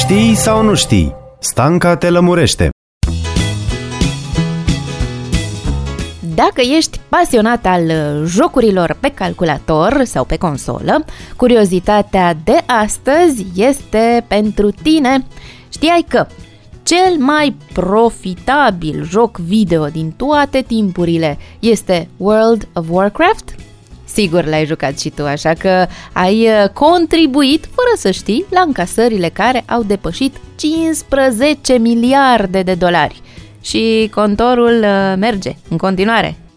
Știi sau nu știi? Stanca te lămurește. Dacă ești pasionat al jocurilor pe calculator sau pe consolă, curiozitatea de astăzi este pentru tine. Știai că cel mai profitabil joc video din toate timpurile este World of Warcraft? Sigur l-ai jucat și tu, așa că ai contribuit, fără să știi, la încasările care au depășit 15 miliarde de dolari. Și contorul merge în continuare.